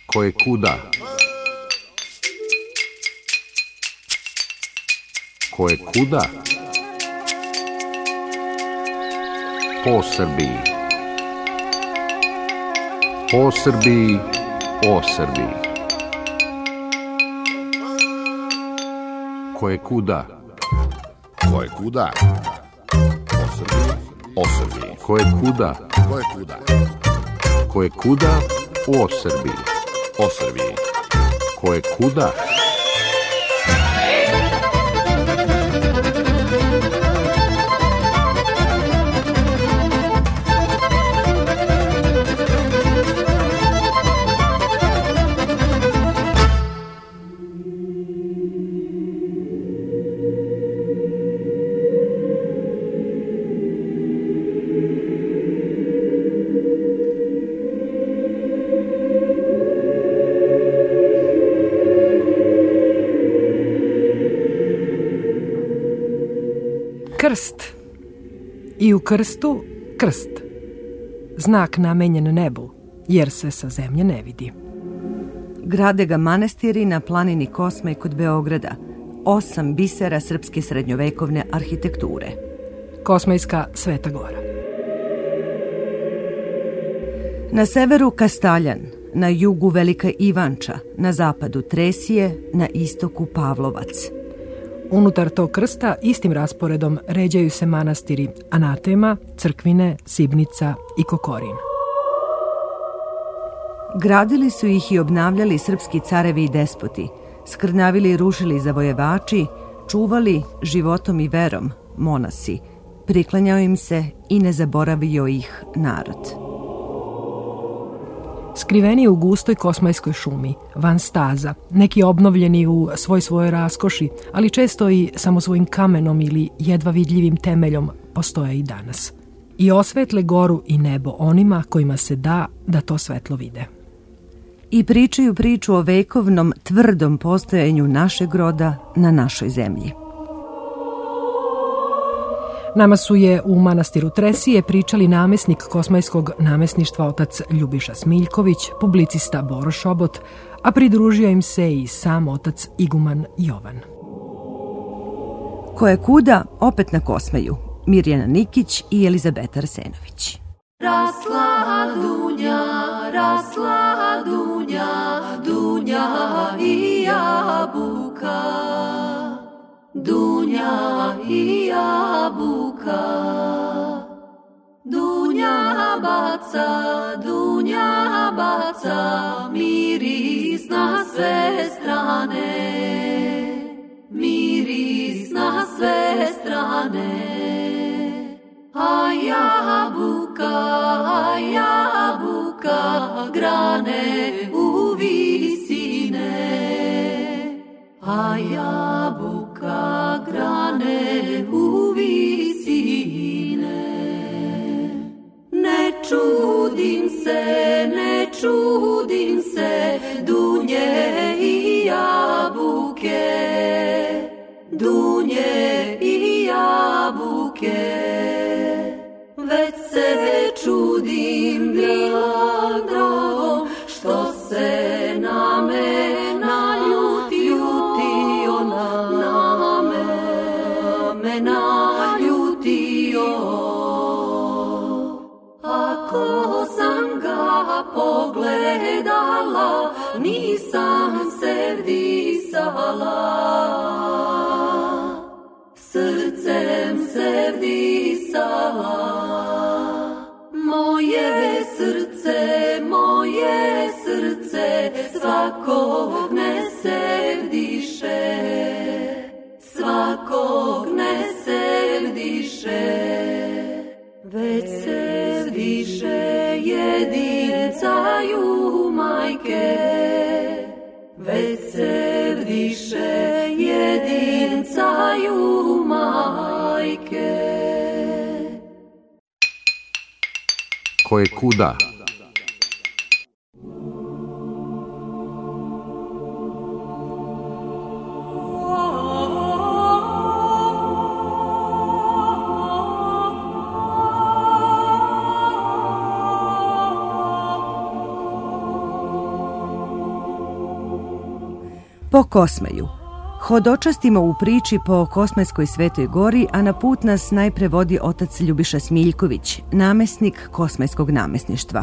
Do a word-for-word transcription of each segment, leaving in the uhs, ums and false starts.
Ko je kuda? Ko je kuda? Po Srbiji. Po Srbiji, o Srbiji. Ko je kuda? Ko je kuda? O Srbiji, o Srbiji. Ko je kuda? Ko je kuda? Ko je kuda? O Srbiji. O Srbiji. Ko je kuda? Krst. I u krstu krst. Znak namenjen nebu, jer se sa zemlje ne vidi. Grade ga manastiri na planini Kosmaj kod Beograda, osam bisera srpske srednjovekovne arhitekture. Kosmajska Sveta Gora. Na severu Kastaljan, na jugu Velika Ivanča, na zapadu Tresije, na istoku Pavlovac. Unutar tog krsta istim rasporedom ređaju se manastiri Anatema, Crkvine, Sibnica i Kokorin. Gradili su ih i obnavljali srpski carevi i despoti, skrnavili i rušili zavojevači, čuvali životom i verom monasi, priklanjao im se i ne zaboravio ih narod. Skriveni u gustoj kosmajskoj šumi, van staza, neki obnovljeni u svoj svojoj raskoši, ali često i samo svojim kamenom ili jedva vidljivim temeljom postoje i danas. I osvetle goru i nebo onima kojima se da da to svetlo vide. I pričaju priču o vekovnom, tvrdom postojanju našeg roda na našoj zemlji. Nama su je u manastiru Tresije pričali namesnik Kosmajskog namesništva otac Ljubiša Smiljković, publicista Boro Šobot, a pridružio im se i sam otac iguman Jovan. Ko je kuda, opet na Kosmaju, Mirjana Nikić i Elizabeta Arsenović. Rasla Dunja, rasla Dunja, Dunja i jabuka, Dunja i jabuka. Dunja baca, Dunja baca, miris na sve strane, miris na sve strane. A jabuka, a jabuka, grane u visine, a jabuka, grane u visine. Ne čudim se, ne čudim se, Dunje i jabuke, Dunje i jabuke. Već se čudim dragom, dragom, što se na me naljutio, na me naljutio. Ako sam ga pogledala, nisam se vdisala, srcem se vdisala. Moje srce, moje srce, svakog ne se vdiše, svakog ne se vdiše. Već se vdiše jedincaju majke, već se vdiše jedincaju majke. Ko je kuda? Po Kosmaju. Hodočastimo u priči po Kosmajskoj Svetoj gori, a na put nas najpre vodi otac Ljubiša Smiljković, namesnik Kosmajskog namesništva.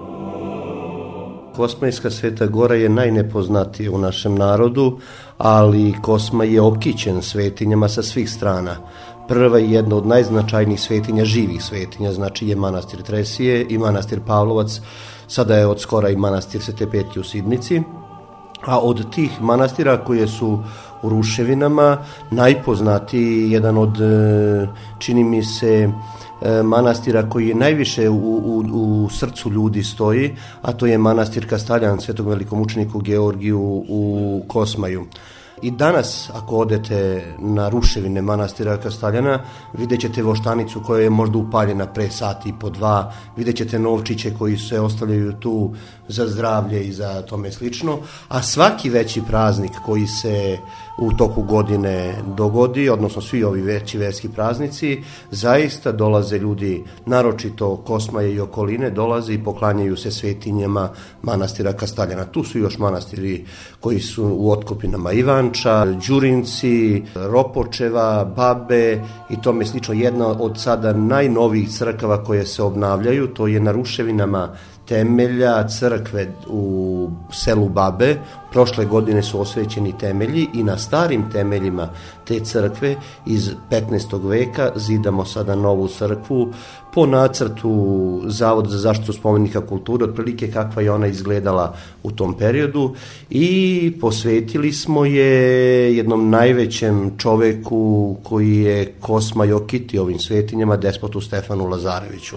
Kosmajska Sveta gora je najnepoznatija u našem narodu, ali Kosmaj je opkićen svetinjama sa svih strana. Prva je jedna od najznačajnijih svetinja, živih svetinja, znači je manastir Tresije i manastir Pavlovac, sada je od skora i manastir Svete Petke u Sidnici. A od tih manastira koje su u ruševinama, najpoznatiji jedan od, čini mi se, manastira koji je najviše u, u, u srcu ljudi stoji, a to je manastir Kastaljan svetog velikomučeniku Georgiju u Kosmaju. I danas, ako odete na ruševine manastira Kastaljana, vidjet ćete voštanicu koja je možda upaljena pre sati i po dva, vidjet ćete novčiće koji se ostavljaju tu za zdravlje i za tome slično, a svaki veći praznik koji se u toku godine dogodi, odnosno svi ovi veći verski praznici, zaista dolaze ljudi, naročito Kosmaje i okoline, dolaze i poklanjaju se svetinjama manastira Kastaljana. Tu su još manastiri koji su u otkopinama Ivanča, Đurinci, Ropočeva, Babe i tome slično. Jedna od sada najnovijih crkava koje se obnavljaju, to je na ruševinama temelja crkve u selu Babe. Prošle godine su osvećeni temelji i na starim temeljima te crkve iz petnaestog veka zidamo sada novu crkvu po nacrtu Zavoda za zaštitu spomenika kulture, otprilike kakva je ona izgledala u tom periodu, i posvetili smo je jednom najvećem čoveku koji je Kosmaj okitio ovim svetinjama, despotu Stefanu Lazareviću.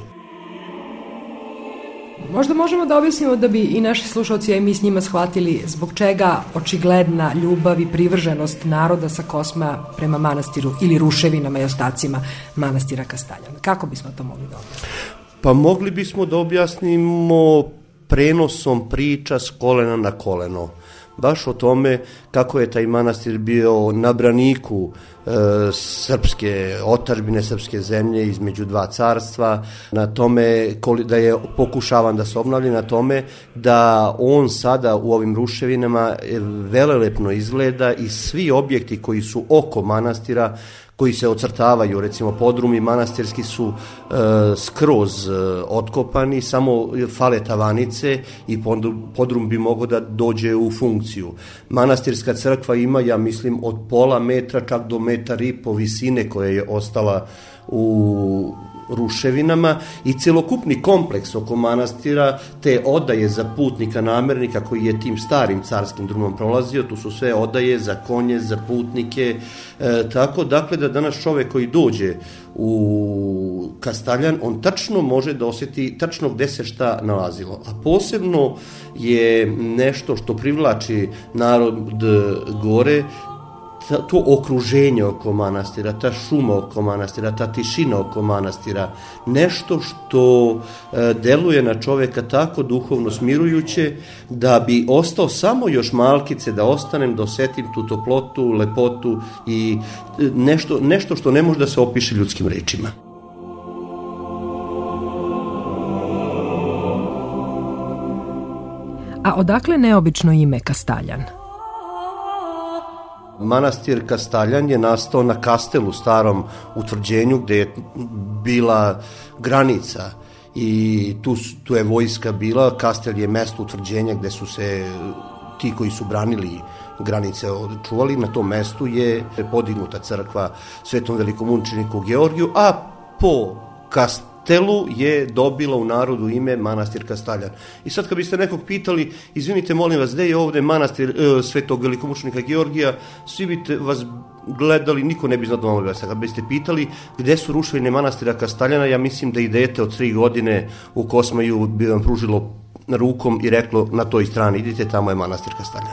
Možda možemo da objasnimo da bi i naši slušalci, a i mi s njima shvatili zbog čega očigledna ljubav i privrženost naroda sa Kosmaja prema manastiru ili ruševinama i ostacima manastira Kastaljan. Kako bismo to mogli da objasnimo? Pa mogli bismo da objasnimo prenosom priča s kolena na koleno. Baš o tome kako je taj manastir bio na braniku e, srpske otadžbine, srpske zemlje između dva carstva, na tome da je pokušavan da se obnavlja, na tome da on sada u ovim ruševinama velelepno izgleda i svi objekti koji su oko manastira, koji se ocrtavaju, recimo podrumi manastirski su e, skroz e, otkopani, samo fale tavanice i podrum, podrum bi mogao da dođe u funkciju. Manastirska crkva ima, ja mislim, od pola metra čak do metar i po visine koja je ostala u ruševinama, i celokupni kompleks oko manastira, te odaje za putnika namernika koji je tim starim carskim drumom prolazio, tu su sve odaje za konje, za putnike, e, tako dakle da danas čovek koji dođe u Kastaljan, on tačno može da osjeti tačno gde se šta nalazilo. A posebno je nešto što privlači narod gore, to okruženje oko manastira, ta šuma oko manastira, ta tišina oko manastira, nešto što e, deluje na čoveka tako duhovno smirujuće da bi ostao samo još malkice da ostanem, da osetim tu toplotu, lepotu i nešto, nešto što ne može da se opiše ljudskim rečima. A odakle neobično ime Kastaljan? Manastir Kastaljan je nastao na Kastelu, starom utvrđenju gde je bila granica i tu, tu je vojska bila. Kastel je mesto utvrđenja gde su se ti koji su branili granice čuvali. Na tom mestu je podignuta crkva svetom velikomučeniku Georgiju, a po Kastelu Telu je dobila u narodu ime manastir Kastaljan. I sad kad biste nekog pitali, izvinite molim vas, gde je ovde manastir e, svetog velikomučenika Georgija, svi biste vas gledali, niko ne bi znao da vam objasniti. Kad biste pitali gde su ruševine manastira Kastaljana, ja mislim da i dete od tri godine u Kosmaju bi vam pružilo rukom i reklo na toj strani, idite, tamo je manastir Kastaljan.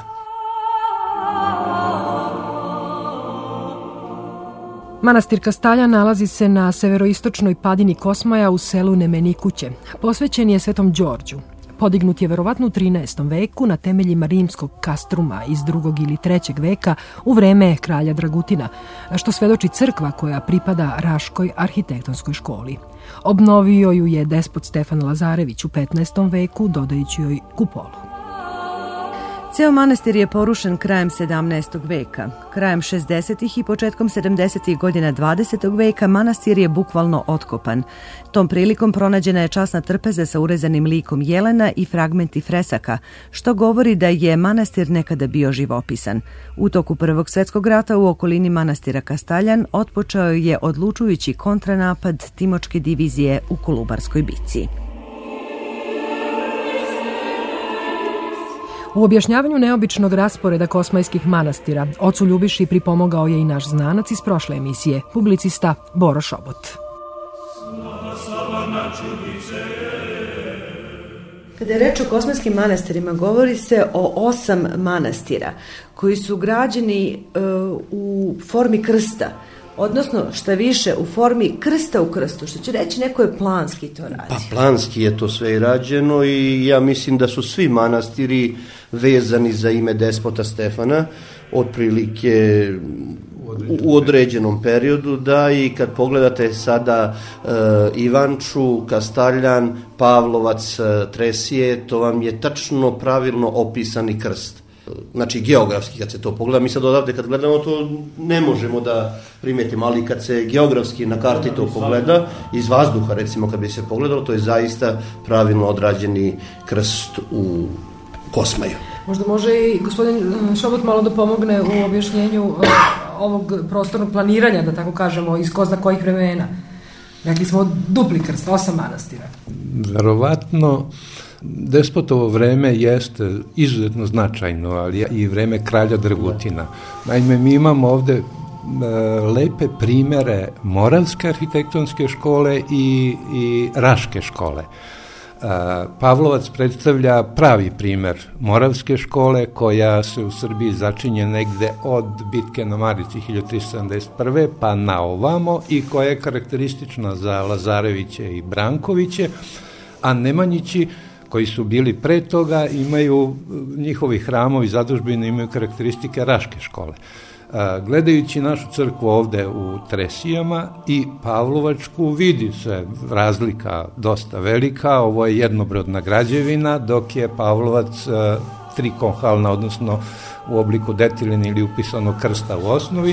Manastir Kastaljan nalazi se na severoistočnoj padini Kosmaja u selu Nemenikuće. Posvećen je Svetom Đorđu. Podignut je verovatno u trinaestom veku na temeljima rimskog kastruma iz drugog ili trećeg veka u vreme kralja Dragutina, što svedoči crkva koja pripada Raškoj arhitektonskoj školi. Obnovio ju je despot Stefan Lazarević u petnaestom veku, dodajući joj kupolu. Ceo manastir je porušen krajem sedamnaestog veka. Krajem šezdesetih i početkom sedamdesetih godina dvadesetog veka manastir je bukvalno otkopan. Tom prilikom pronađena je časna trpeza sa urezanim likom jelena i fragmenti fresaka, što govori da je manastir nekada bio živopisan. U toku Prvog svjetskog rata u okolini manastira Kastaljan otpočeo je odlučujući kontranapad Timočke divizije u Kolubarskoj bici. U objašnjavanju neobičnog rasporeda kosmajskih manastira ocu Ljubiši pripomogao je i naš znanac iz prošle emisije, publicista Boro Šobot. Kada je reč o kosmajskim manastirima, govori se o osam manastira koji su građeni e, u formi krsta, odnosno šta više u formi krsta u krstu, što će reći neko je planski to radio. Pa planski je to sve rađeno i ja mislim da su svi manastiri vezani za ime despota Stefana, otprilike u određenom periodu, da, i kad pogledate sada e, Ivanču, Kastaljan, Pavlovac, Tresije, to vam je tačno pravilno opisani krst. Znači geografski kad se to pogleda, mi sad odavde kad gledamo to ne možemo da primetimo, ali kad se geografski na karti to pogleda, iz vazduha recimo kad bi se pogledalo, to je zaista pravilno odrađeni krst u Kosmaju. Možda može i gospodin Šobot malo da pomogne u objašnjenju ovog prostornog planiranja, da tako kažemo, iz ko zna kojih vremena. Rekli smo dupli krst, osam manastira. Verovatno despotovo vreme jeste izuzetno značajno, ali i vreme kralja Dragutina. Naime, mi imamo ovde e, lepe primere Moravske arhitektonske škole i, i Raške škole. Pavlovac predstavlja pravi primer Moravske škole koja se u Srbiji začinje negde od bitke na Marici hiljadu tristo sedamdeset prve pa na ovamo i koja je karakteristična za Lazareviće i Brankoviće, a Nemanjići koji su bili pre toga imaju, njihovi hramovi, zadužbine imaju karakteristike Raške škole. Gledajući našu crkvu ovde u Tresijama i Pavlovačku, vidi se razlika dosta velika. Ovo je jednobrodna građevina, dok je Pavlovac trikonhalna, odnosno u obliku detiline ili upisanog krsta u osnovi,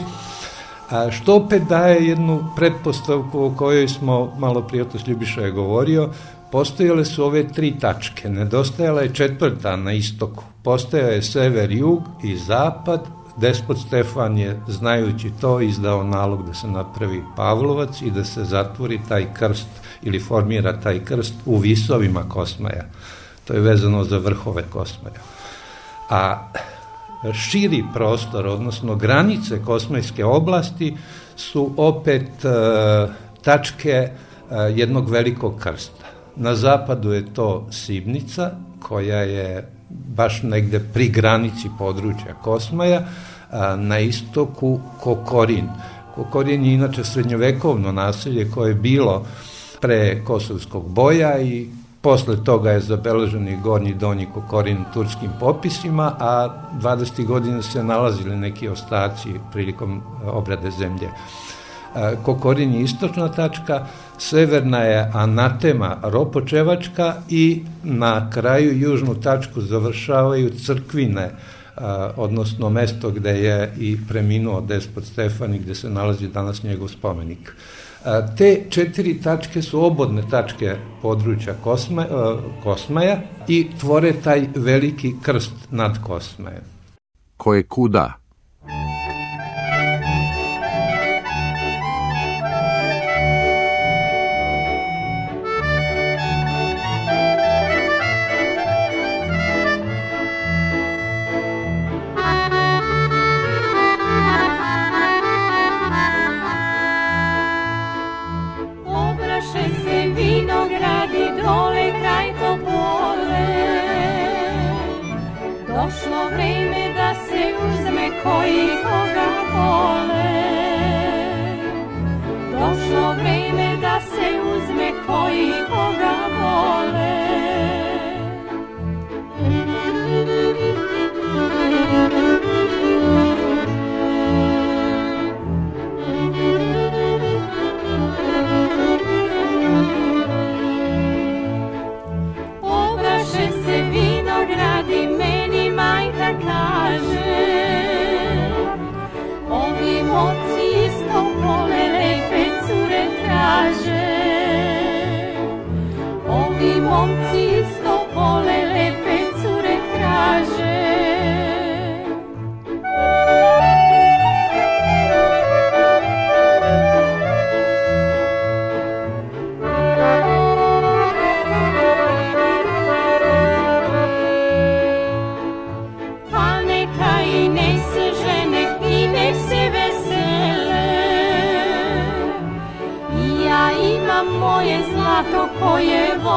što opet daje jednu pretpostavku o kojoj smo malo prije otac Ljubiša je govorio. Postojale su ove tri tačke, nedostajala je četvrta na istoku, postojao je sever, jug i zapad. Despot Stefan je, znajući to, izdao nalog da se napravi Pavlovac i da se zatvori taj krst ili formira taj krst u visovima Kosmaja. To je vezano za vrhove Kosmaja. A širi prostor, odnosno granice Kosmajske oblasti su opet e, tačke e, jednog velikog krsta. Na zapadu je to Sibnica, koja je baš negde pri granici područja Kosmaja, a na istoku Kokorin. Kokorin je inače srednjovekovno naselje koje je bilo pre Kosovskog boja i posle toga je zabeležen i gornji i donji Kokorin u turskim popisima, a dvadesetih godina se nalazili neki ostaci prilikom obrade zemlje. Kokorin je istočna tačka, severna je Anatema Ropočevačka i na kraju južnu tačku završavaju Crkvine, odnosno mesto gde je i preminuo despot Stefan i gde se nalazi danas njegov spomenik. Te četiri tačke su obodne tačke područja Kosma, Kosmaja i tvore taj veliki krst nad Kosmajem. Ko je kuda? Došlo vreme da se uzme koji koga vole. Došlo vreme da se uzme koji koga vole. Obraše se vinogradi, meni majka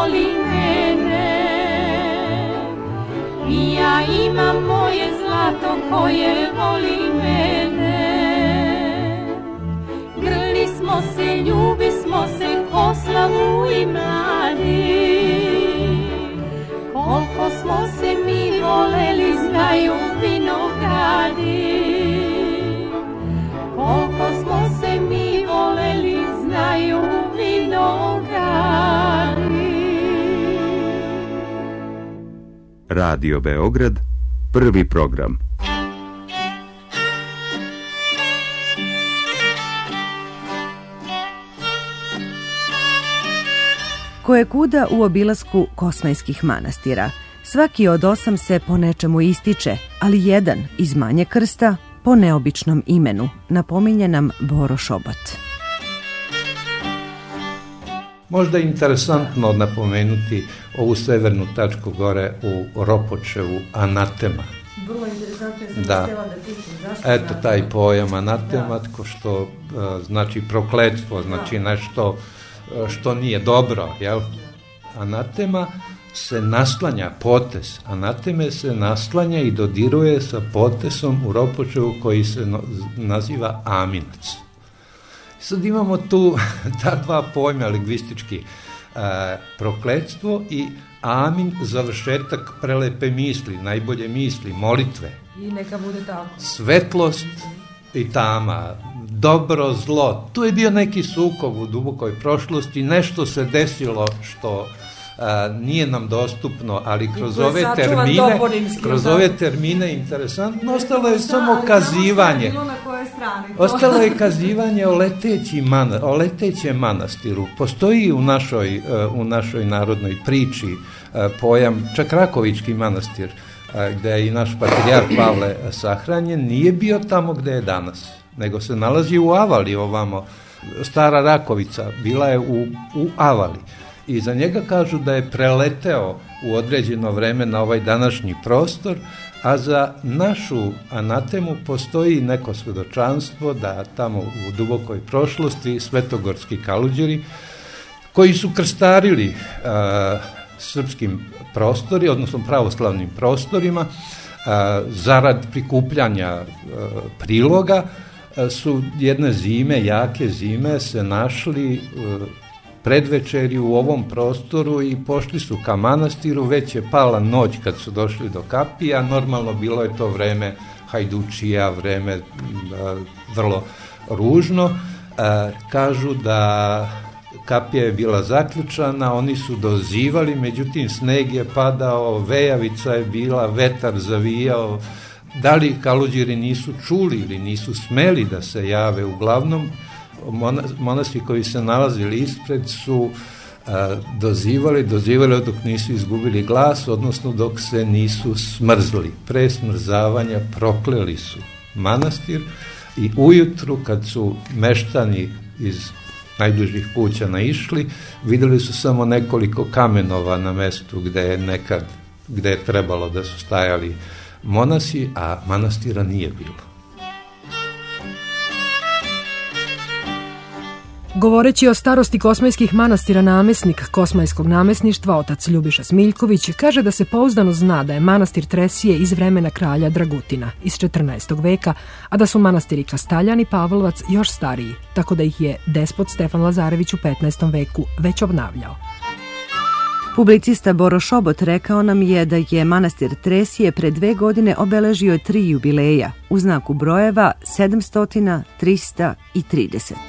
voli mene. I ja imam moje zlato koje voli mene. Grli smo se, ljubi smo se ko slavu i mladi. Koliko smo se mi voleli znaju vinogradi. Koliko smo se mi voleli znaju vinogradi. Radio Beograd, prvi program. Kojekuda u obilasku Kosmajskih manastira. Svaki od osam se po nečemu ističe, ali jedan iz manje krsta po neobičnom imenu, napominje nam Boro Šobot. Možda je interesantno napomenuti ovu severnu tačku gore u Ropočevu, anatema. Vrlo interesantno je, sam da. htjela da pitam zašto. Eto taj pojam anatema, ko što uh, znači prokletstvo, znači nešto uh, što nije dobro, jel? Anatema se naslanja, potez, anateme se naslanja i dodiruje sa potesom u Ropočevu koji se no, naziva aminac. Sad imamo tu ta dva pojma lingvistički, uh, prokletstvo i amin, završetak prelepe misli, najbolje misli, molitve. I neka bude tako. Svetlost i tama, dobro, zlo. Tu je bio neki sukob u dubokoj prošlosti, nešto se desilo što a, nije nam dostupno, ali kroz ove termine, kroz ove termine interesantno, ostalo je samo kazivanje. Ostalo je kazivanje o leteći mana, o letećem manastiru. Postoji u našoj, u našoj narodnoj priči pojam Čakrakovički manastir, gde je i naš patrijarh Pavle sahranjen, nije bio tamo gde je danas, nego se nalazi u Avali ovamo. Stara Rakovica bila je u, u Avali. I za njega kažu da je preleteo u određeno vreme na ovaj današnji prostor, a za našu anatemu postoji neko svedočanstvo da tamo u dubokoj prošlosti svetogorski kaluđeri koji su krstarili a, srpskim prostori, odnosno pravoslavnim prostorima, a, zarad prikupljanja a, priloga, a, su jedne zime, jake zime, se našli a, predvečeri u ovom prostoru i pošli su ka manastiru. Već je pala noć kad su došli do kapija, normalno bilo je to vreme hajdučija, vreme a, vrlo ružno. A, kažu da kapija je bila zaključana, oni su dozivali, međutim sneg je padao, vejavica je bila, vetar zavijao. Da li kaluđeri nisu čuli ili nisu smeli da se jave? Uglavnom monasi koji se nalazili ispred su a, dozivali, dozivali dok nisu izgubili glas, odnosno dok se nisu smrzli. Pre smrzavanja prokleli su manastir i ujutru kad su meštani iz najdužih kuća naišli, videli su samo nekoliko kamenova na mestu gde je nekad, gde je trebalo da su stajali monasi, a manastira nije bilo. Govoreći o starosti Kosmajskih manastira, namesnik Kosmajskog namesništva, otac Ljubiša Smiljković, kaže da se pouzdano zna da je manastir Tresije iz vremena kralja Dragutina iz četrnaestog veka, a da su manastiri Kastaljan i Pavlovac još stariji, tako da ih je despot Stefan Lazarević u petnaestom veku već obnavljao. Publicista Boro Šobot rekao nam je da je manastir Tresije pre dve godine obeležio tri jubileja u znaku brojeva sedamsto, trista i trideset.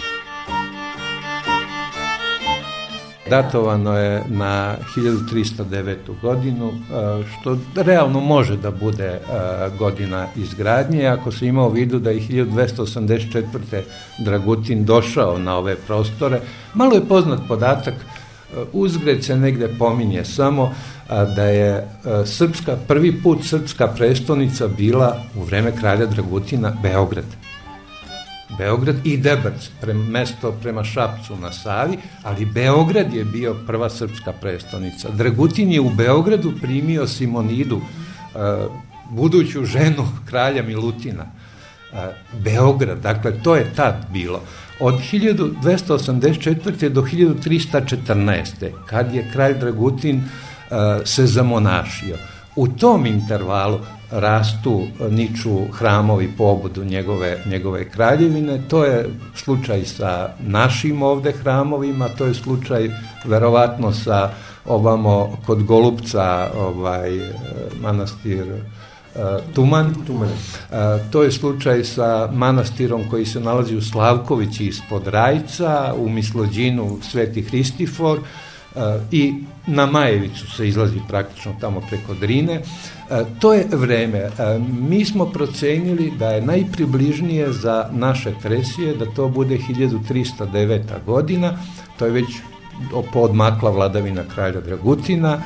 Datovano je na hiljadu trista devetu godinu, što realno može da bude godina izgradnje, ako se ima u vidu da je hiljadu dvesta osamdeset četvrte. Dragutin došao na ove prostore. Malo je poznat podatak, uzgred se negde pominje samo da je srpska, prvi put srpska prestonica bila u vreme kralja Dragutina Beograd. Beograd i Debrc, prema, mesto prema Šapcu na Savi, ali Beograd je bio prva srpska prestonica. Dragutin je u Beogradu primio Simonidu, uh, buduću ženu kralja Milutina. Uh, Beograd, dakle, to je tad bilo. od hiljadu dvesta osamdeset četvrte do hiljadu trista četrnaeste. kad je kralj Dragutin uh, se zamonašio. U tom intervalu rastu, niču hramovi pobudu njegove, njegove kraljevine. To je slučaj sa našim ovde hramovima, to je slučaj verovatno sa ovamo kod Golupca ovaj, manastir uh, Tuman. Tuman. Uh, to je slučaj sa manastirom koji se nalazi u Slavkovići ispod Rajca, u Mislođinu Sveti Hristifor, uh, i na Majevicu se izlazi praktično tamo preko Drine. Uh, to je vreme. Uh, mi smo procenili da je najpribližnije za naše Tresije da to bude hiljadu trista deveta godina, to je već podmakla vladavina kralja Dragutina.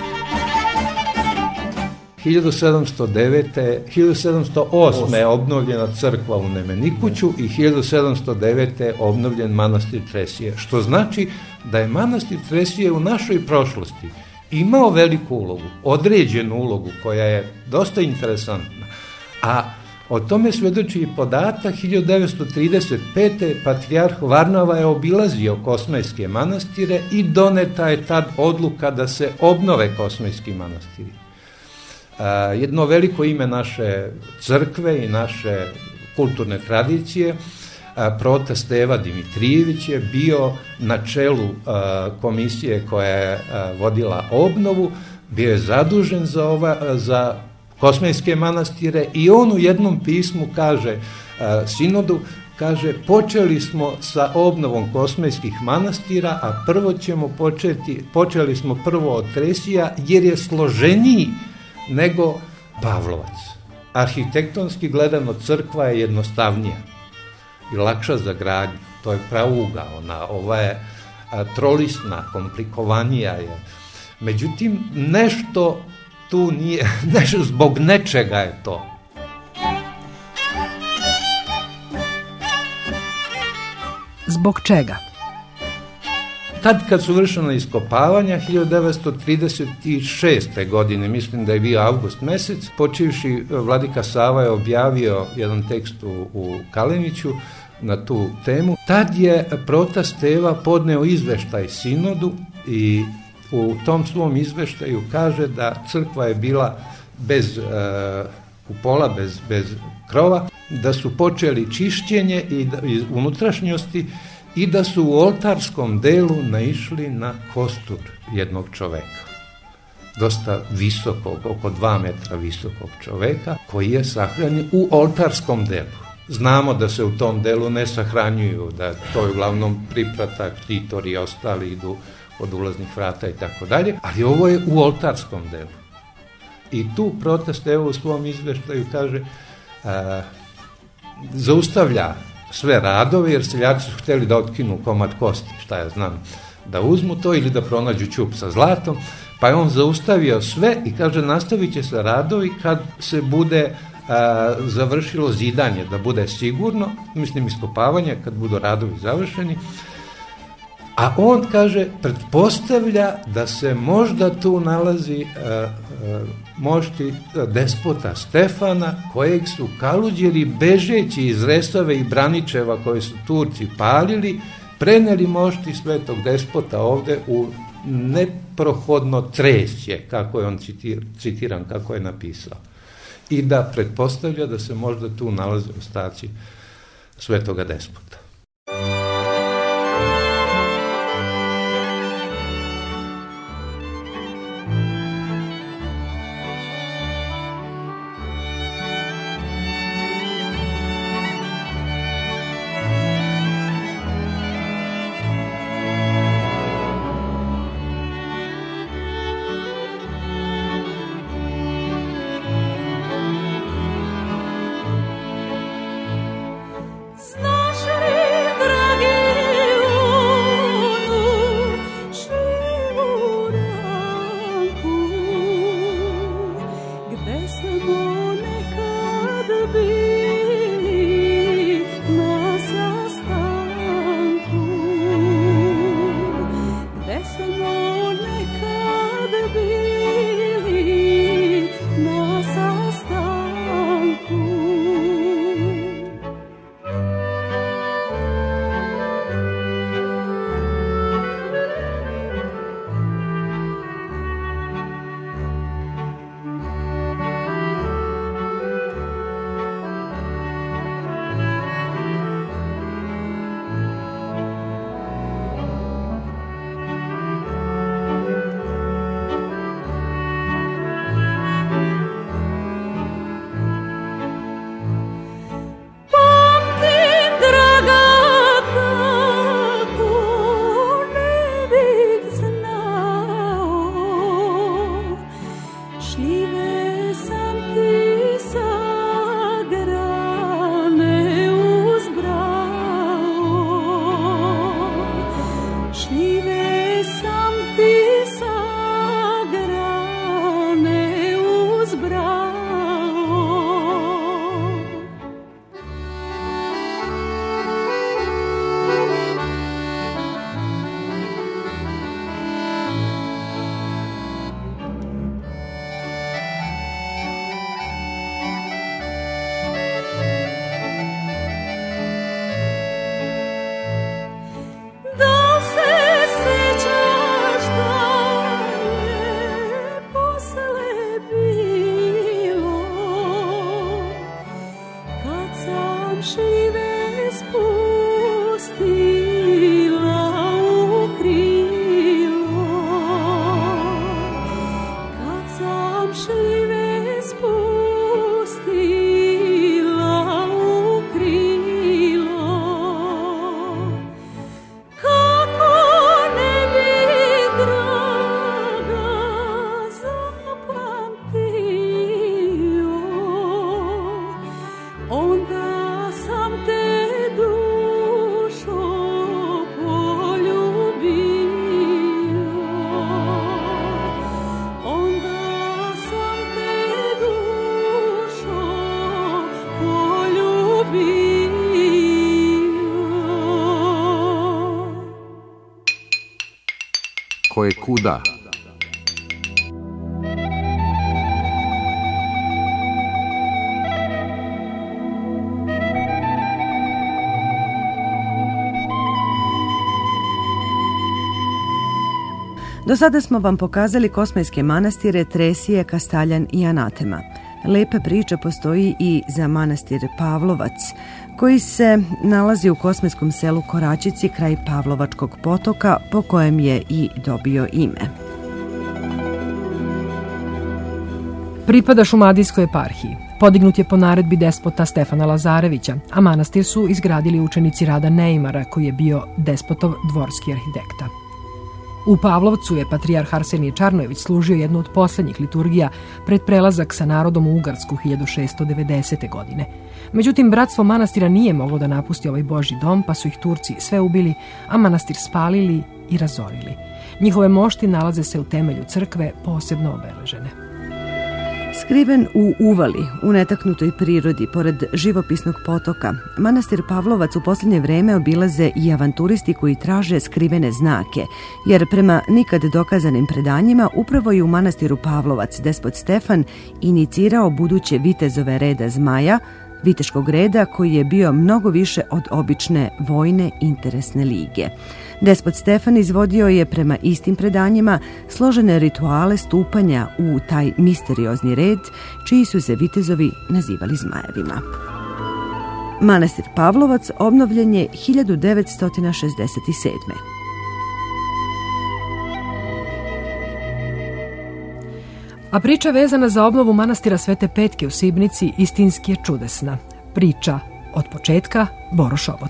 hiljadu sedamsto devete. hiljadu sedamsto osme. je obnovljena crkva u Nemenikuću i hiljadu sedamsto devete. obnovljen manastir Tresije, što znači da je manastir Tresije u našoj prošlosti imao veliku ulogu, određenu ulogu koja je dosta interesantna, a o tome svedoči i podatak hiljadu devetsto trideset pete. patrijarh Varnava je obilazio Kosmajske manastire i doneta je tad odluka da se obnove Kosmajski manastiri. Uh, jedno veliko ime naše crkve i naše kulturne tradicije, uh, prota Steva Dimitrijević je bio na čelu uh, komisije koja je uh, vodila obnovu, bio je zadužen za, ova, za Kosmajske manastire i on u jednom pismu kaže uh, sinodu, kaže, počeli smo sa obnovom Kosmajskih manastira, a prvo ćemo početi, počeli smo prvo od Tresija jer je složeniji nego Pavlovac. Arhitektonski gledano crkva je jednostavnija i lakša za gradnju. To je pravougaona, ova je a, trolisna, komplikovanija je. Međutim, nešto tu nije, nešto, zbog nečega je to. Zbog čega? Tad kad su vršena iskopavanja, hiljadu devetsto trideset šeste. godine, mislim da je bio avgust mesec, počivši vladika Sava je objavio jedan tekst u, u Kaleniću na tu temu. Tad je prota Steva podneo izveštaj sinodu i u tom svom izveštaju kaže da crkva je bila bez e, kupola, bez, bez krova, da su počeli čišćenje i da, iz unutrašnjosti i da su u oltarskom delu naišli na kostur jednog čoveka. Dosta visokog, oko dva metra visokog čoveka, koji je sahranjen u oltarskom delu. Znamo da se u tom delu ne sahranjuju, da to je uglavnom pripratak, titori i ostali idu od ulaznih vrata i tako dalje, ali ovo je u oltarskom delu. I tu prota Steva u svom izveštaju kaže, a, zaustavlja sve radove, jer seljaci su hteli da otkinu komad kosti, šta ja znam, da uzmu to ili da pronađu ćup sa zlatom, pa je on zaustavio sve i kaže, nastavit će se radovi kad se bude a, završilo zidanje, da bude sigurno, mislim iskopavanje, kad budu radovi završeni. A on, kaže, pretpostavlja da se možda tu nalazi uh, uh, mošti despota Stefana, kojeg su Kaluđeri, bežeći iz Resave i Braničeva koje su Turci palili, preneli mošti svetog despota ovde u neprohodno Tresje, kako je on citir, citiran, kako je napisao. I da pretpostavlja da se možda tu nalaze ostaci svetoga despota. Znaš li Koje kuda. Do sada smo vam pokazali kosmajske manastire Tresije, Kastaljan i Anatema. Lepa priča postoji i za manastir Pavlovac, koji se nalazi u kosmajskom selu Koračici kraj Pavlovačkog potoka, po kojem je i dobio ime. Pripada Šumadijskoj eparhiji. Podignut je po naredbi despota Stefana Lazarevića, a manastir su izgradili učenici Rada Neimara, koji je bio despotov dvorski arhitekta. U Pavlovcu je patrijarh Arsenije Čarnojević služio jednu od poslednjih liturgija pred prelazak sa narodom u Ugarsku hiljadu šeststo devedesete. godine. Međutim, bratstvo manastira nije moglo da napusti ovaj Božji dom, pa su ih Turci sve ubili, a manastir spalili i razorili. Njihove mošti nalaze se u temelju crkve, posebno obeležene. Skriven u uvali, u netaknutoj prirodi, pored živopisnog potoka, manastir Pavlovac u posljednje vreme obilaze i avanturisti koji traže skrivene znake, jer prema nikad dokazanim predanjima upravo je u manastiru Pavlovac despot Stefan inicirao buduće vitezove reda Zmaja, viteškog reda koji je bio mnogo više od obične vojne interesne lige. Despot Stefan izvodio je prema istim predanjima složene rituale stupanja u taj misteriozni red, čiji su se vitezovi nazivali zmajevima. Manastir Pavlovac obnovljen je hiljadu devetsto šezdeset sedme. A priča vezana za obnovu manastira Svete Petke u Sibnici istinski je čudesna. Priča od početka, Boro Šobot.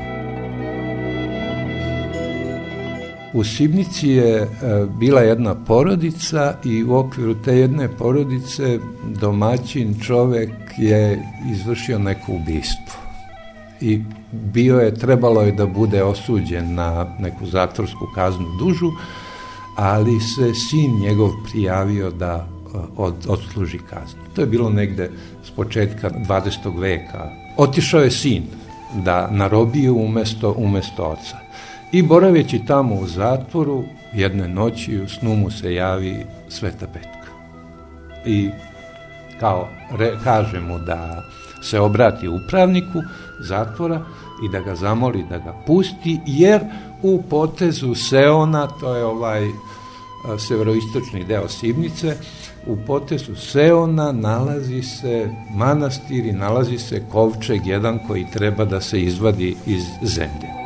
U Sibnici je bila jedna porodica i u okviru te jedne porodice domaćin čovek je izvršio neko ubistvo. I bio je, trebalo je da bude osuđen na neku zatvorsku kaznu dužu, ali se sin njegov prijavio da od, odsluži kaznu. To je bilo negde s početka dvadesetog veka. Otišao je sin da na robiju umesto, umesto oca. I boraveći tamo u zatvoru, jedne noći u snu mu se javi Sveta Petka. I kao re, kaže mu da se obrati upravniku zatvora i da ga zamoli da ga pusti, jer u potezu Seona, to je ovaj a, severoistočni deo Sibnice, u potezu Seona nalazi se manastir i nalazi se kovčeg jedan koji treba da se izvadi iz zemlje.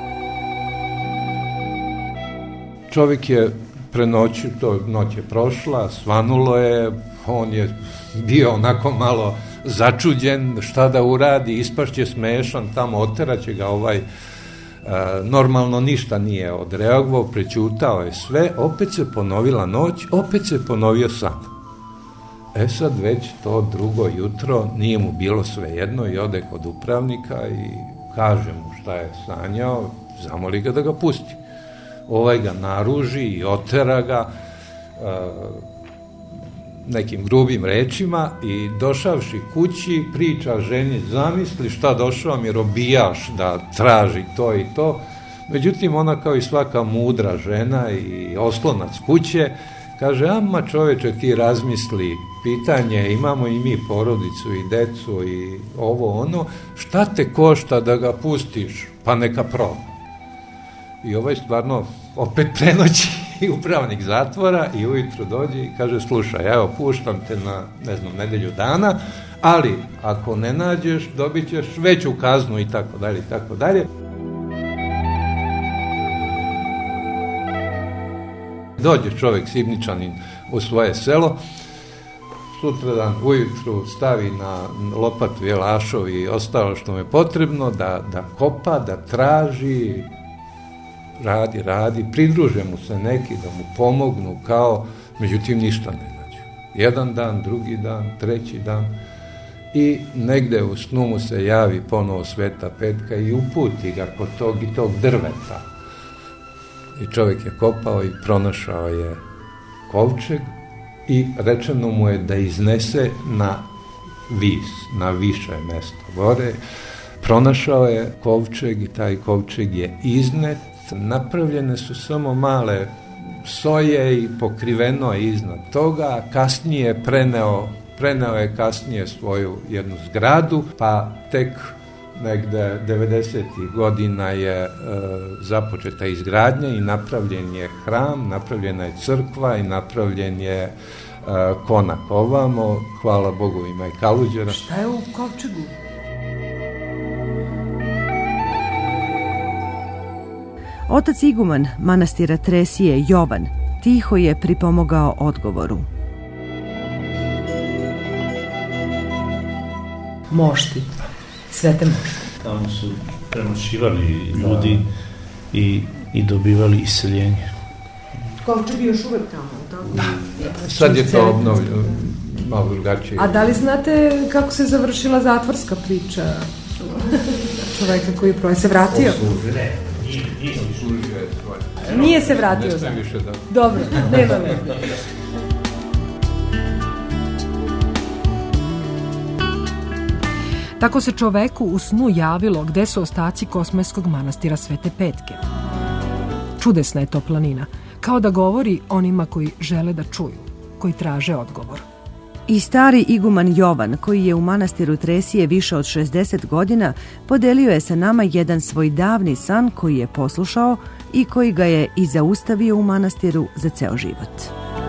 Čovjek je prenoćio, to noć je prošla, svanulo je, on je bio onako malo začuđen, šta da uradi, ispašće smešan, tamo oteraće ga ovaj, e, normalno ništa nije odreagovao, prećutao je sve, opet se ponovila noć, opet se ponovio san. E sad već to drugo jutro nije mu bilo svejedno i ode kod upravnika i kaže mu šta je sanjao, zamoli ga da ga pusti. Ovaj ga naruži i otera ga uh, nekim grubim rečima i došavši kući priča ženi, zamisli šta došao mi robijaš da traži to i to. Međutim, ona kao i svaka mudra žena i oslonac kuće kaže, ama čoveče ti razmisli, pitanje, imamo i mi porodicu i decu i ovo ono, šta te košta da ga pustiš, pa neka proba. I ovaj stvarno opet prenoći upravnik zatvora i ujutru dođe i kaže, slušaj, evo puštam te na, ne znam, nedelju dana, ali ako ne nađeš, dobit ćeš veću kaznu i tako dalje i tako dalje. Dođe čovjek Sibničanin u svoje selo, sutradan ujutru stavi na lopatu jelašov i ostalo što mu je potrebno, da, da kopa, da traži, radi, radi, pridruže mu se neki da mu pomognu kao, međutim ništa ne nađu. Jedan dan, drugi dan, treći dan i negde u snu mu se javi ponovo Sveta Petka i uputi ga kod tog i tog drveta. I čovjek je kopao i pronašao je kovčeg i rečeno mu je da iznese na vis, na više mesto gore. Pronašao je kovčeg i taj kovčeg je iznet. Napravljene su samo male soje i pokriveno je iznad toga, a kasnije preneo, preneo je kasnije svoju jednu zgradu, pa tek negde devedesetih godina je e, započeta izgradnja i napravljen je hram, napravljena je crkva i napravljen je e, konak ovamo, hvala Bogu ima i Kaluđera. Šta je u kovčegu? Otac iguman manastira Tresije, Jovan, tiho je pripomogao odgovoru. Mošti, svete mošti. Tamo su prenoćivali ljudi i, i dobivali iseljenje. Kovčeg je još uvek tamo, tako? Da, sad je to obnovljeno, malo drugačije. A da li znate kako se završila zatvorska priča čoveka koji je se vratio? Ne, nije, nije služio je svoje. Nije se vratio. Ne smijem više da... Dobro, nema veze. Tako se čoveku u snu javilo gde su ostaci Kosmajskog manastira Svete Petke. Čudesna je to planina, kao da govori onima koji žele da čuju, koji traže odgovor. I stari iguman Jovan, koji je u manastiru Tresije više od šezdeset godina, podelio je sa nama jedan svoj davni san koji je poslušao i koji ga je i zaustavio u manastiru za ceo život.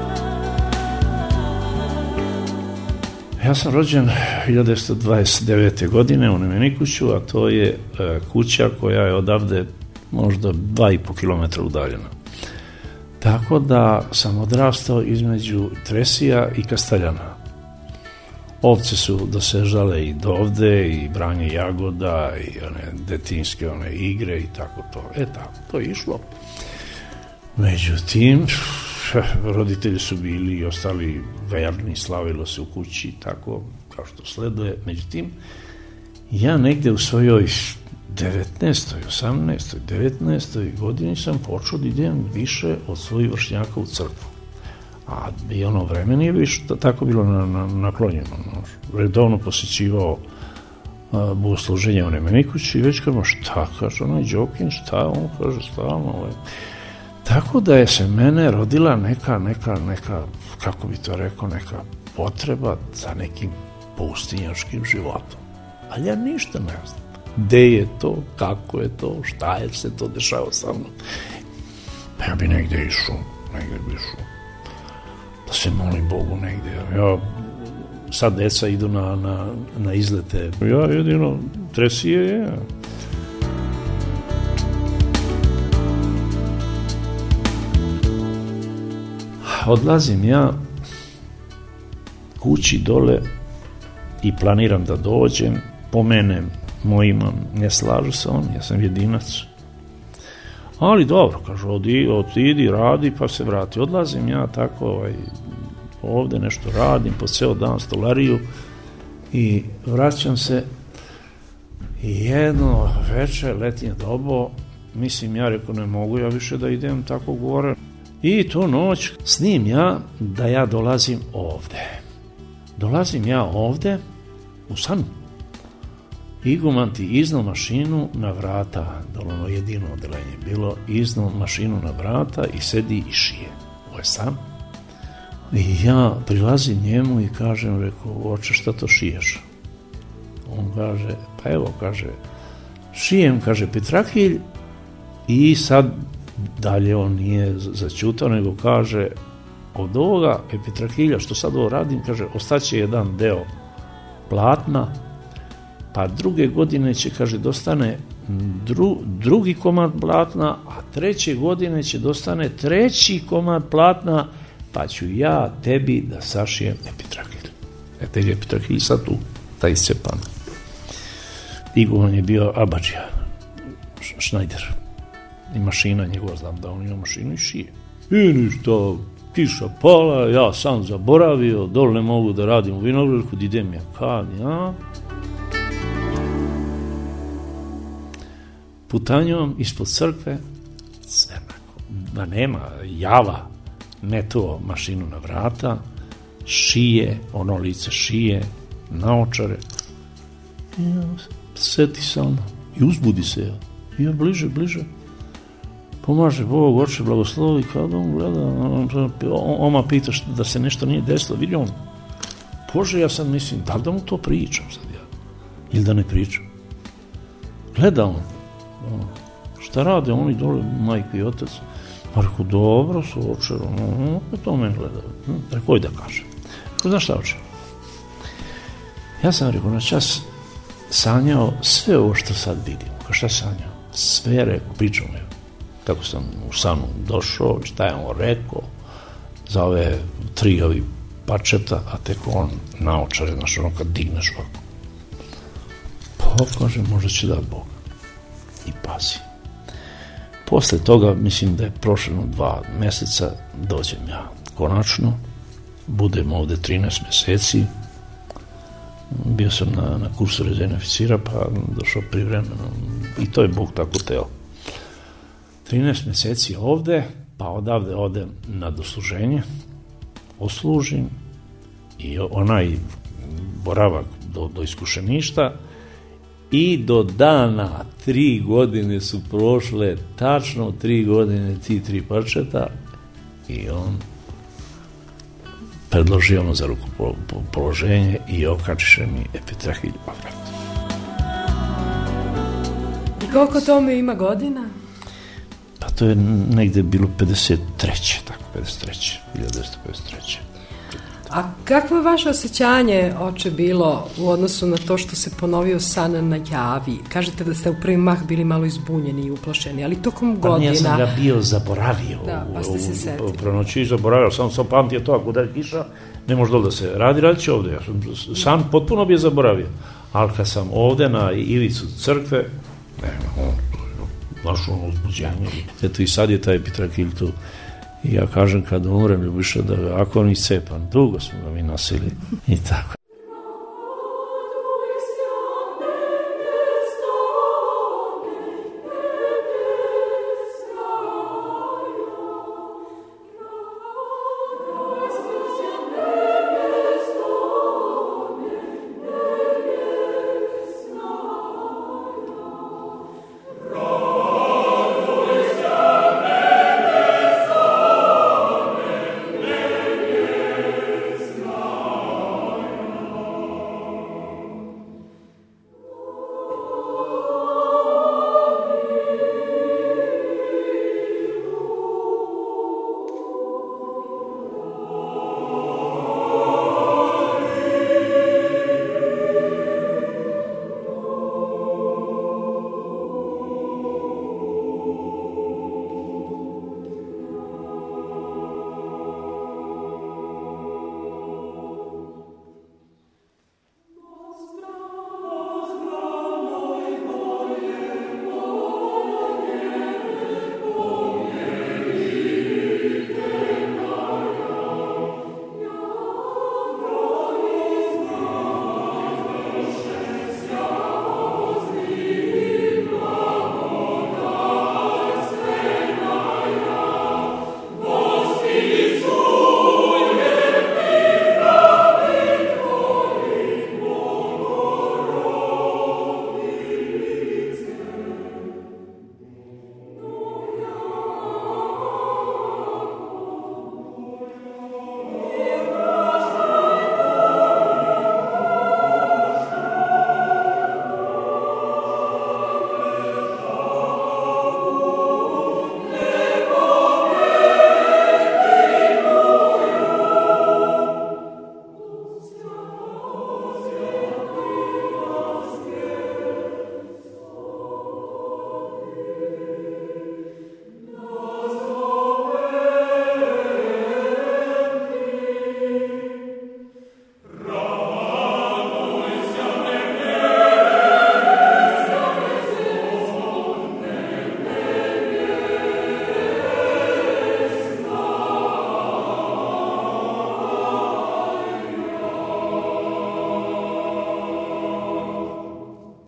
Ja sam rođen hiljadu devetsto dvadeset devete. godine u Nemenikuću, a to je e, kuća koja je odavde možda dva i po kilometra udaljena. Tako da sam odrastao između Tresija i Kastaljana. Ovce su dosežale i dovde, i branje jagoda, i one detinske one igre i tako to. E tako, to je išlo. Međutim, roditelji su bili i ostali verni, slavilo se u kući i tako, kao što sleduje. Međutim, ja negde u svojoj devetnaestoj, osamnaestoj, devetnaestoj godini sam počeo da idem više od svojih vršnjaka u crkvu. A i ono vreme nije više tako bilo na, na, naklonjeno. No. Redovno posjećivao uh, bogosluženje u Nemenikuću i već kažemo šta, kaže onaj Đokin, šta, on kaže stalno. Ovaj. Tako da je se mene rodila neka, neka, neka, kako bi to rekao, neka potreba za nekim pustinjačkim životom. Ali ja ništa ne znam. Gde je to, kako je to, šta je se to dešava sa mnom. Pa ja bi negde išao, negde bi išao. Da se molim Bogu negde. Ja, sad deca idu na, na, na izlete. Ja jedino, Tresije je. Odlazim ja kući dole i planiram da dođem, pomenem mojima, ne slažu se oni, ja sam jedinac. Ali dobro, kažu, odi, otidi, radi, pa se vrati. Odlazim ja tako, ovaj, ovde nešto radim, po ceo dan stolariju i vraćam se i jedno večer, letnje dobo, mislim, ja rekao, ne mogu ja više da idem tako gore. I tu noć snim ja da ja dolazim ovde. Dolazim ja ovde u sanu. Iguman ti iznao mašinu na vrata, ono jedino odelenje bilo, iznao mašinu na vrata i sedi i šije. Ovo je san. I ja prilazim njemu i kažem, rekao, oče, šta to šiješ? On kaže, pa evo, kaže, šijem, kaže, petrakilj. I sad dalje on nije začutao, nego kaže, od ovoga epitrakilja što sad ovo radim, kaže, ostaće jedan deo platna, pa druge godine će, kaže, dostane dru, drugi komad platna, a treće godine će dostane treći komad platna, pa ću ja tebi da sašijem epitrakilj. E, te je epitrakilj sad tu, taj iscepan. Iguman je bio abađija, Šnajder. I mašina njegova, znam da on ima mašinu i šije. I ništa, kiša pala, ja sam zaboravio, dole ne mogu da radim u vinogradku, da idem ja kad, ja. Putanjom ispod crkve, sve da nema java, metuo mašinu na vrata, šije, ono lice šije, naočare. I ja, seti se ono, i uzbudi se ja. I ja bliže, bliže. Pomaže Bog, oče blagoslovi, kada on gleda, oma pita što, da se nešto nije desilo, vidi on, Bože, ja sad mislim, da li da mu to pričam sad ja, ili da ne pričam. Gleda on, šta rade oni dole, majka i otac, pa rekao, dobro su oče, ono, to meni gleda, rekao, da kažem. Rekao, znaš šta oče? Ja sam rekao, na čas sanjao sve ovo što sad vidim, kao šta sanjao, sve rekao, pričam je. Kako sam u sanu došao, šta je on rekao, za ove tri ovi pačeta, a tek on naočare, znaš, ono kad digneš ovako. Pa, kaže, možda će da Bog. I pazi. Posle toga, mislim da je prošlo dva meseca, dođem ja konačno, budem ovde trinaest meseci, bio sam na, na kursu rezervnog oficira, pa došao privremeno, i to je Bog tako teo. trinaest meseci ovde, pa odavde odem na dosluženje, oslužim i onaj boravak do, do iskušeništa i do dana tri godine su prošle, tačno tri godine ti tri parčeta i on predložio ono za ruku položenje i okačiše mi epitrahilj ovrat. I koliko tome ima godina? Pa to je negde bilo pedeset treće, tako, pedeset treće, hiljadu devetsto pedeset treće. A kakvo je vaše osjećanje, oče, bilo u odnosu na to što se ponovio san na javi? Kažete da ste u prvi mah bili malo izbunjeni i uplašeni, ali tokom godina... Pa ja sam ga bio zaboravio. Da, pa ste se setili. U pronoći zaboravio, sam sam pamtio to, ako da je kiša, ne može dole da se radi, radit će ovde. Ja sam san potpuno bio zaboravio. Ali kad sam ovde na ivicu crkve, nema, on, baš ono uzbuđenje. Eto i sad je taj epitrakilj tu. I ja kažem kad umrem, Ljubiša, da ako on iscepan, dugo smo ga mi nosili i tako.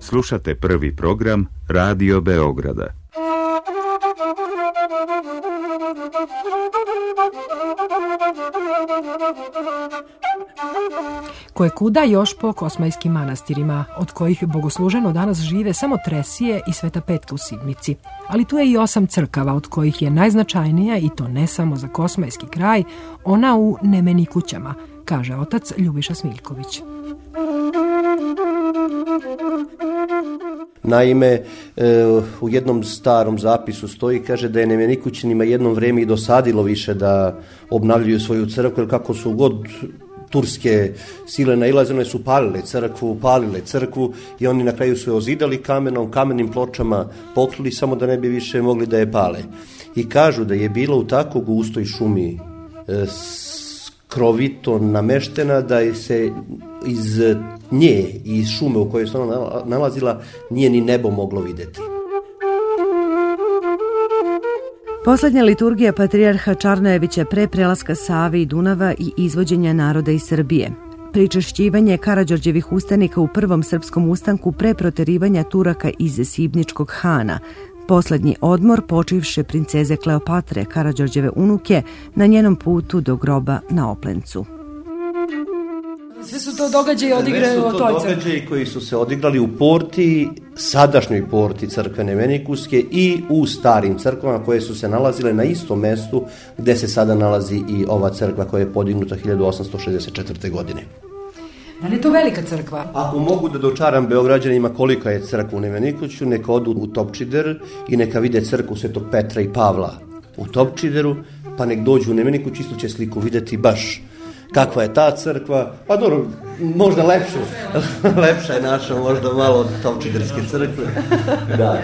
Slušate prvi program Radio Beograda. Koje kuda još po kosmajskim manastirima, od kojih bogosluženo danas žive samo Tresije i Sveta Petka u Sidnici. Ali tu je i osam crkava, od kojih je najznačajnija, i to ne samo za kosmajski kraj, ona u Nemenikućama, kaže otac Ljubiša Smiljković. Naime, u jednom starom zapisu stoji, kaže da je Nemenikućanima jednom vreme i dosadilo više da obnavljaju svoju crkvu, jer kako su god turske sile nailazile, su palile crkvu, palile crkvu i oni na kraju su je ozidali kamenom, kamenim pločama pokrili samo da ne bi više mogli da je pale. I kažu da je bilo u tako gustoj šumi e, skrovito nameštena da je se iz nje i iz šume u kojoj se ona nalazila nije ni nebo moglo videti. Poslednja liturgija patrijarha Čarnojevića pre prelaska Save i Dunava i izvođenja naroda iz Srbije. Pričešćivanje Karađorđevih ustanika u prvom srpskom ustanku pre proterivanja Turaka iz Sibničkog Hana. Poslednji odmor počivše princeze Kleopatre, Karađorđeve unuke, na njenom putu do groba na Oplencu. Sve su to događaje odigraju o toj crkvi. Sve su to događaji koji su se odigrali u porti, sadašnjoj porti crkve Nemenikuske i u starim crkvama koje su se nalazile na istom mestu gde se sada nalazi i ova crkva koja je podignuta hiljadu osamsto šezdeset četvrte. godine. Da li je to velika crkva? Ako mogu da dočaram Beograđanima kolika je crkva u Nemenikuću, neka odu u Topčider i neka vide crkvu Svetog Petra i Pavla u Topčideru, pa nek dođu u Nemenikuć, isto će sliku videti baš kakva je ta crkva, pa dobro, možda lepša, lepša je naša, možda malo od Topčiderske crkve. Da.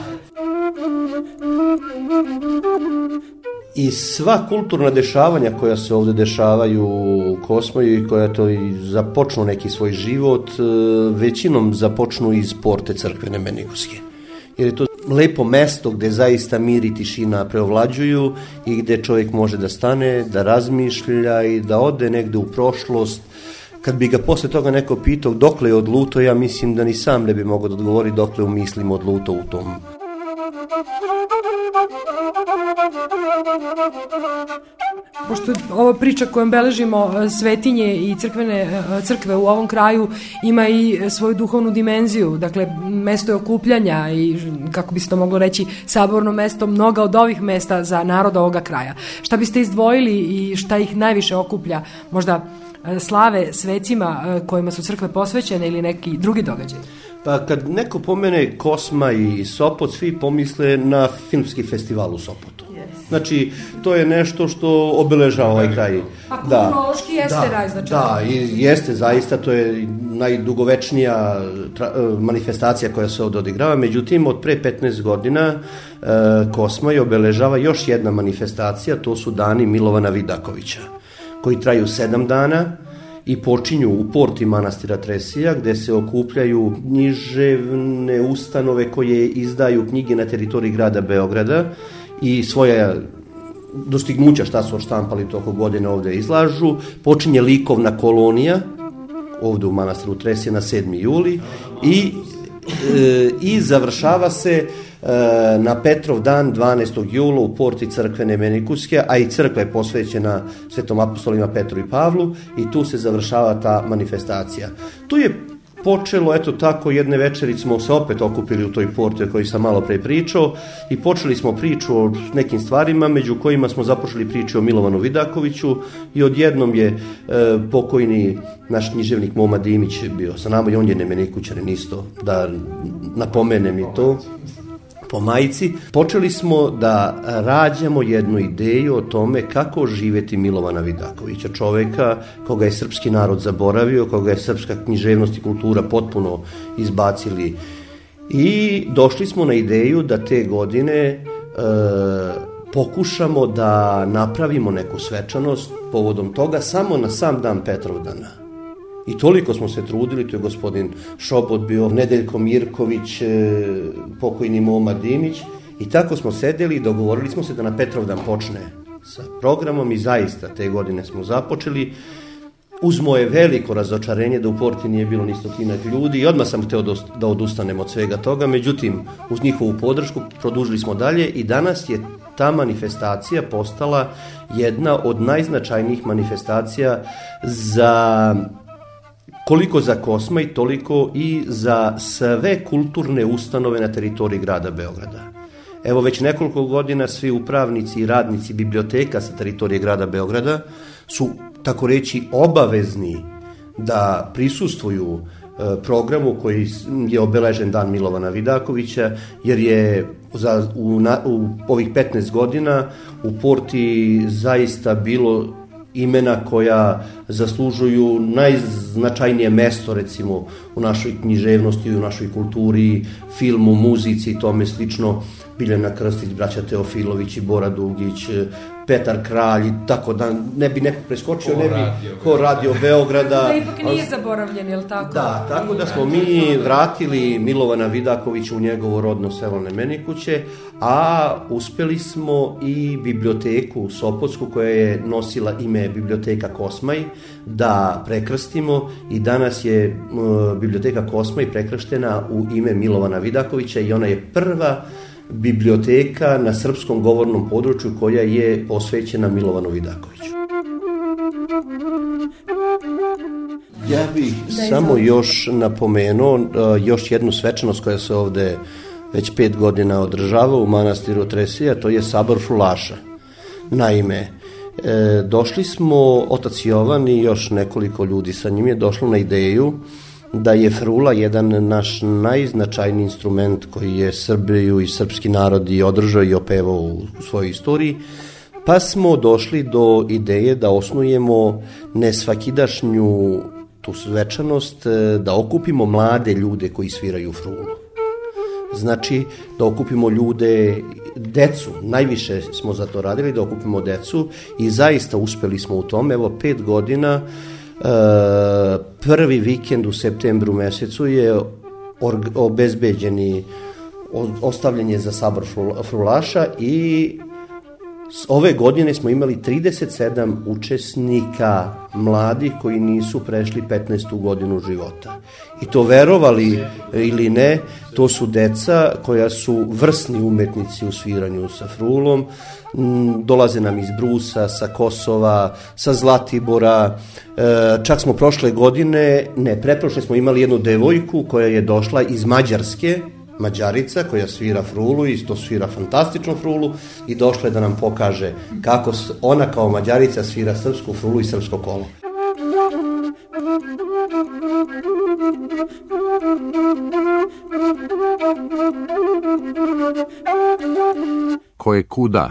I sva kulturna dešavanja koja se ovde dešavaju u Kosmaju i koja to i započnu neki svoj život, većinom započnu iz porte crkve Nemenikuske. Jer je to lepo mesto gde zaista mir i tišina preovlađuju i gde čovjek može da stane, da razmišlja i da ode negde u prošlost. Kad bi ga posle toga neko pitao dokle je odluto, ja mislim da ni sam ne bi mogao da odgovori dokle u mislima odluto u tom. Pošto ova priča kojom beležimo svetinje i crkvene crkve u ovom kraju ima i svoju duhovnu dimenziju, dakle mesto je okupljanja i, kako bi se to moglo reći, saborno mesto mnoga od ovih mesta za narod ovoga kraja. Šta biste izdvojili i šta ih najviše okuplja? Možda slave svecima kojima su crkve posvećene ili neki drugi događaj? Pa kad neko pomene Kosma i Sopot, svi pomisle na filmski festival u Sopotu. Yes. Znači, to je nešto što obeležava ovaj kraj. Pa kulturološki jeste najznačajniji. Da, i jeste zaista, to je najdugovečnija tra- manifestacija koja se ovde odigrava. Međutim, od pre petnaest godina e, Kosma je obeležava još jedna manifestacija, to su dani Milovana Vidakovića, koji traju sedam dana i počinju u porti manastira Tresija, gde se okupljaju književne ustanove koje izdaju knjige na teritoriji grada Beograda i svoja dostignuća šta su odštampali toko godine ovde izlažu. Počinje likovna kolonija ovde u manastiru Tresija na sedmi juli i, e, i završava se na Petrov dan dvanaestog jula u porti crkve Nemenikuske, a i crkva je posvećena svetom apostolima Petru i Pavlu i tu se završava ta manifestacija. Tu je počelo, eto tako, jedne večeri smo se opet okupili u toj porti o kojoj sam malo pre pričao i počeli smo priču o nekim stvarima, među kojima smo započeli priču o Milovanu Vidakoviću i odjednom je e, pokojni naš književnik Moma Dimić bio sa nama i on je Nemenikućanin isto, da napomenem i to. Po majici, počeli smo da rađamo jednu ideju o tome kako živeti Milovana Vidakovića, čoveka koga je srpski narod zaboravio, koga je srpska književnost i kultura potpuno izbacili. I došli smo na ideju da te godine e, pokušamo da napravimo neku svečanost povodom toga samo na sam dan Petrovdana. I toliko smo se trudili, tu je gospodin Šobot bio, Nedeljko Mirković, pokojni Moma Dimić, i tako smo sedeli i dogovorili smo se da na Petrovdan počne sa programom i zaista te godine smo započeli. uz moje veliko razočarenje da u Porti nije bilo ni stotinak ljudi i odmah sam hteo da odustanem od svega toga, međutim uz njihovu podršku produžili smo dalje i danas je ta manifestacija postala jedna od najznačajnijih manifestacija za koliko za Kosmaj, toliko i za sve kulturne ustanove na teritoriji grada Beograda. Evo već nekoliko godina svi upravnici i radnici biblioteka sa teritorije grada Beograda su, tako reći, obavezni da prisustvuju programu koji je obeležen Dan Milovana Vidakovića, jer je za, u, na, u ovih petnaest godina u Porti zaista bilo imena koja zaslužuju najznačajnije mesto, recimo, u našoj književnosti, u našoj kulturi, filmu, muzici i tome slično. Biljana Krstić, braća Teofilović i Bora Dugić, Petar Kralj, tako da ne bi neko preskočio, ne bi ko radio Beograda. Da ipak nije zaboravljen, je li tako? Da, tako da smo mi vratili Milovana Vidakovića u njegovo rodno selo Nemenikuće, a uspeli smo i biblioteku Sopotsku, koja je nosila ime Biblioteka Kosmaj, da prekrstimo i danas je uh, Biblioteka Kosmaj prekrštena u ime Milovana Vidakovića i ona je prva biblioteka na srpskom govornom području koja je posvećena Milovanu Vidakoviću. Ja bih samo još napomenuo uh, još jednu svečanost koja se ovde već pet godina održava u manastiru Tresija, to je sabor frulaša. Naime, e, došli smo, otac Jovan i još nekoliko ljudi sa njim je došlo na ideju da je frula jedan naš najznačajniji instrument koji je Srbiju i srpski narod i održao i opevao u svojoj istoriji, pa smo došli do ideje da osnujemo nesvakidašnju tu svečanost, da okupimo mlade ljude koji sviraju frulu. Znači, da okupimo ljude, decu, najviše smo za to radili, da okupimo decu i zaista uspeli smo u tome. Evo, pet godina, prvi vikend u septembru mesecu je obezbeđeni ostavljanje za sabor frulaša i ove godine smo imali trideset sedam učesnika mladih koji nisu prešli petnaestu godinu života. I to, verovali ili ne, to su deca koja su vrsni umetnici u sviranju sa frulom, dolaze nam iz Brusa, sa Kosova, sa Zlatibora, čak smo prošle godine, ne, preprošle smo imali jednu devojku koja je došla iz Mađarske, Mađarica koja svira frulu i to svira fantastičnu frulu i došla je da nam pokaže kako ona kao Mađarica svira srpsku frulu i srpsko kolo. Ko je kuda?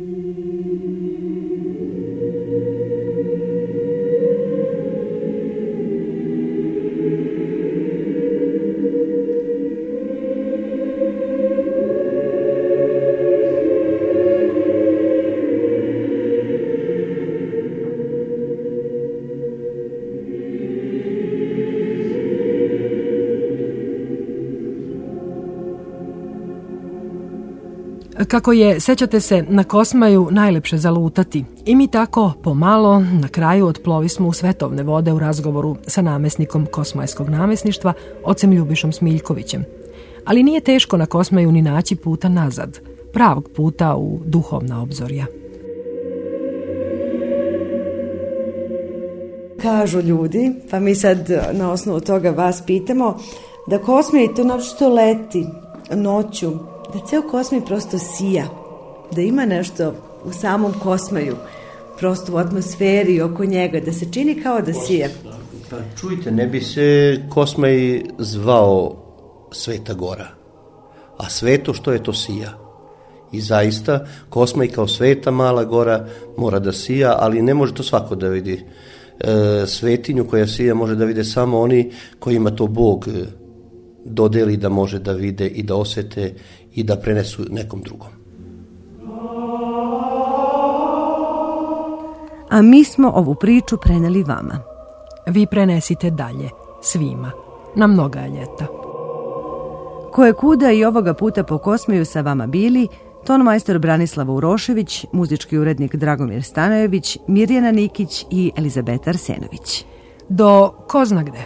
Kako je, sećate se, na Kosmaju najlepše zalutati. I mi tako, pomalo, na kraju otplovismo u svetovne vode u razgovoru sa namesnikom Kosmajskog namesništva, ocem Ljubišom Smiljkovićem. Ali nije teško na Kosmaju ni naći puta nazad, pravog puta u duhovna obzorja. Kažu ljudi, pa mi sad na osnovu toga vas pitamo, da Kosmaj to našto leti noću, da ceo Kosmaj prosto sija, da ima nešto u samom Kosmaju, prosto u atmosferi oko njega, da se čini kao da sija. Pa čujte, ne bi se Kosmaj zvao Sveta Gora, a sveto što je to sija. I zaista, Kosmaj kao sveta mala gora mora da sija, ali ne može to svako da vidi. E, svetinju koja sija može da vide samo oni kojima to Bog dodeli da može da vide i da osete i da prenesu nekom drugom. A mi smo ovu priču preneli vama. Vi prenesite dalje, svima, na mnoga ljeta. Ko je kuda i ovoga puta po Kosmaju sa vama bili tonmajstor Branislav Urošević, muzički urednik Dragomir Stanojević, Mirjana Nikić i Elizabeta Arsenović. do ko zna gde.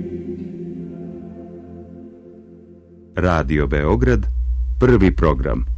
Radio Beograd, prvi program.